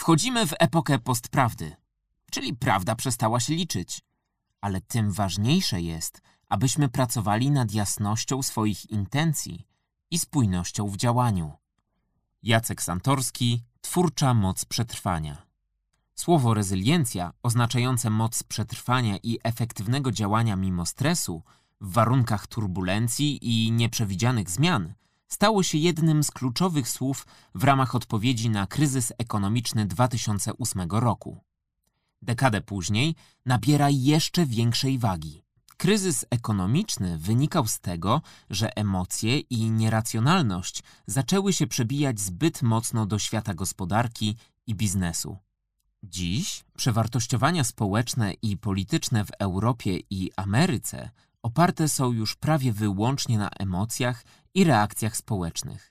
Wchodzimy w epokę postprawdy, czyli prawda przestała się liczyć. Ale tym ważniejsze jest, abyśmy pracowali nad jasnością swoich intencji i spójnością w działaniu. Jacek Santorski, Twórcza moc przetrwania. Słowo rezyliencja, oznaczające moc przetrwania i efektywnego działania mimo stresu, w warunkach turbulencji i nieprzewidzianych zmian, stało się jednym z kluczowych słów w ramach odpowiedzi na kryzys ekonomiczny 2008 roku. Dekadę później nabiera jeszcze większej wagi. Kryzys ekonomiczny wynikał z tego, że emocje i nieracjonalność zaczęły się przebijać zbyt mocno do świata gospodarki i biznesu. Dziś przewartościowania społeczne i polityczne w Europie i Ameryce oparte są już prawie wyłącznie na emocjach i reakcjach społecznych.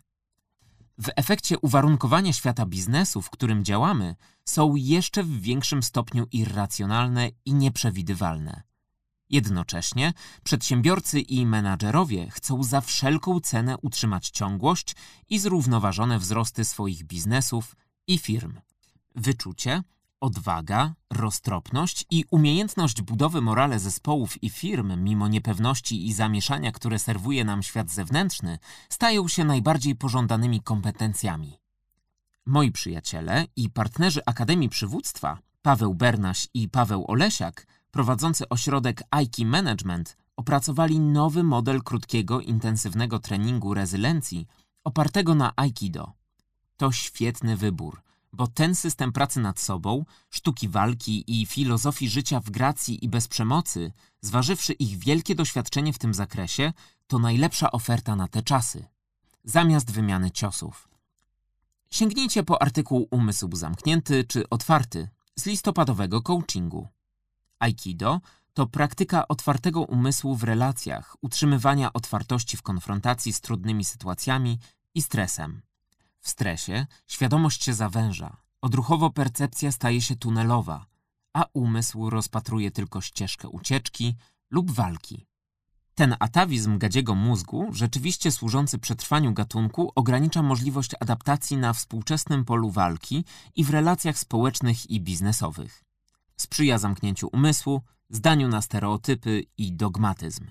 W efekcie uwarunkowania świata biznesu, w którym działamy, są jeszcze w większym stopniu irracjonalne i nieprzewidywalne. Jednocześnie przedsiębiorcy i menadżerowie chcą za wszelką cenę utrzymać ciągłość i zrównoważone wzrosty swoich biznesów i firm. Wyczucie, odwaga, roztropność i umiejętność budowy morale zespołów i firm mimo niepewności i zamieszania, które serwuje nam świat zewnętrzny, stają się najbardziej pożądanymi kompetencjami. Moi przyjaciele i partnerzy Akademii Przywództwa, Paweł Bernaś i Paweł Olesiak, prowadzący ośrodek Aiki Management, opracowali nowy model krótkiego, intensywnego treningu rezylencji opartego na Aikido. To świetny wybór, bo ten system pracy nad sobą, sztuki walki i filozofii życia w gracji i bez przemocy, zważywszy ich wielkie doświadczenie w tym zakresie, to najlepsza oferta na te czasy. Zamiast wymiany ciosów. Sięgnijcie po artykuł Umysł zamknięty czy otwarty z listopadowego coachingu. Aikido to praktyka otwartego umysłu w relacjach, utrzymywania otwartości w konfrontacji z trudnymi sytuacjami i stresem. W stresie świadomość się zawęża, odruchowo percepcja staje się tunelowa, a umysł rozpatruje tylko ścieżkę ucieczki lub walki. Ten atawizm gadziego mózgu, rzeczywiście służący przetrwaniu gatunku, ogranicza możliwość adaptacji na współczesnym polu walki i w relacjach społecznych i biznesowych. Sprzyja zamknięciu umysłu, zdaniu na stereotypy i dogmatyzm.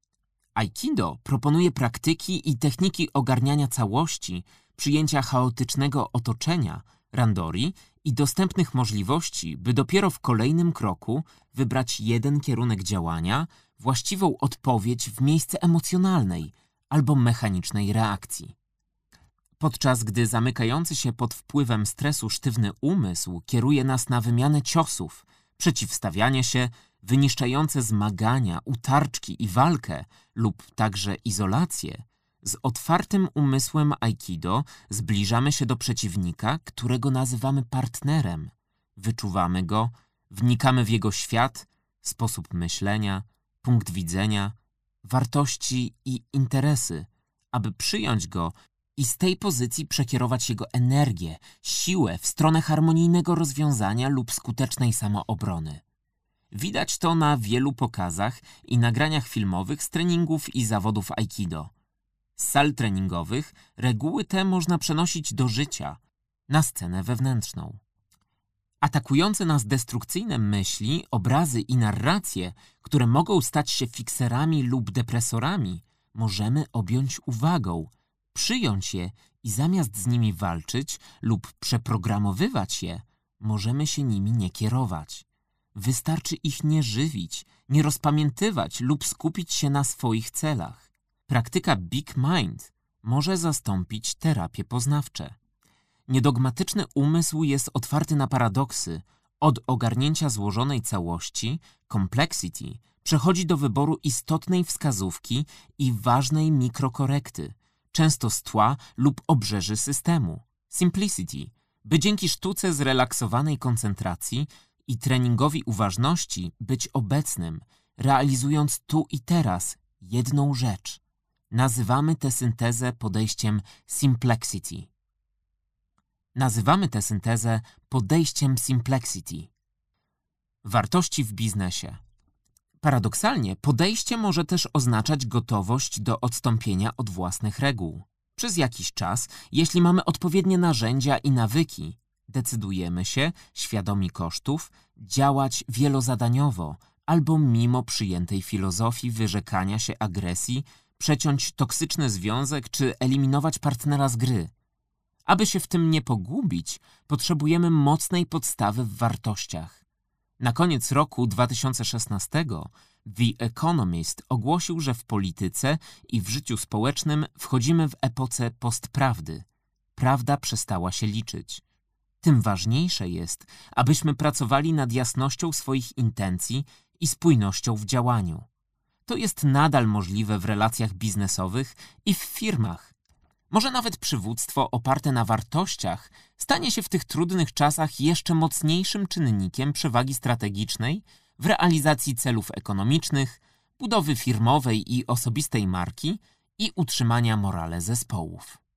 Aikido proponuje praktyki i techniki ogarniania całości, przyjęcia chaotycznego otoczenia, randori i dostępnych możliwości, by dopiero w kolejnym kroku wybrać jeden kierunek działania, właściwą odpowiedź w miejsce emocjonalnej albo mechanicznej reakcji. Podczas gdy zamykający się pod wpływem stresu sztywny umysł kieruje nas na wymianę ciosów, przeciwstawianie się, wyniszczające zmagania, utarczki i walkę lub także izolację, z otwartym umysłem Aikido zbliżamy się do przeciwnika, którego nazywamy partnerem. Wyczuwamy go, wnikamy w jego świat, sposób myślenia, punkt widzenia, wartości i interesy, aby przyjąć go i z tej pozycji przekierować jego energię, siłę w stronę harmonijnego rozwiązania lub skutecznej samoobrony. Widać to na wielu pokazach i nagraniach filmowych z treningów i zawodów Aikido. Z sal treningowych reguły te można przenosić do życia, na scenę wewnętrzną. Atakujące nas destrukcyjne myśli, obrazy i narracje, które mogą stać się fikserami lub depresorami, możemy objąć uwagą, przyjąć je i zamiast z nimi walczyć lub przeprogramowywać je, możemy się nimi nie kierować. Wystarczy ich nie żywić, nie rozpamiętywać lub skupić się na swoich celach. Praktyka Big Mind może zastąpić terapie poznawcze. Niedogmatyczny umysł jest otwarty na paradoksy. Od ogarnięcia złożonej całości, complexity, przechodzi do wyboru istotnej wskazówki i ważnej mikrokorekty, często z tła lub obrzeży systemu, simplicity, by dzięki sztuce zrelaksowanej koncentracji i treningowi uważności być obecnym, realizując tu i teraz jedną rzecz. Nazywamy tę syntezę podejściem simplexity. Wartości w biznesie. Paradoksalnie, podejście może też oznaczać gotowość do odstąpienia od własnych reguł. Przez jakiś czas, jeśli mamy odpowiednie narzędzia i nawyki, Decydujemy się, świadomi kosztów, działać wielozadaniowo albo mimo przyjętej filozofii wyrzekania się agresji, przeciąć toksyczny związek czy eliminować partnera z gry. Aby się w tym nie pogubić, potrzebujemy mocnej podstawy w wartościach. Na koniec roku 2016 The Economist ogłosił, że w polityce i w życiu społecznym wchodzimy w epoce postprawdy. Prawda przestała się liczyć. Tym ważniejsze jest, abyśmy pracowali nad jasnością swoich intencji i spójnością w działaniu. To jest nadal możliwe w relacjach biznesowych i w firmach. Może nawet przywództwo oparte na wartościach stanie się w tych trudnych czasach jeszcze mocniejszym czynnikiem przewagi strategicznej w realizacji celów ekonomicznych, budowy firmowej i osobistej marki i utrzymania morale zespołów.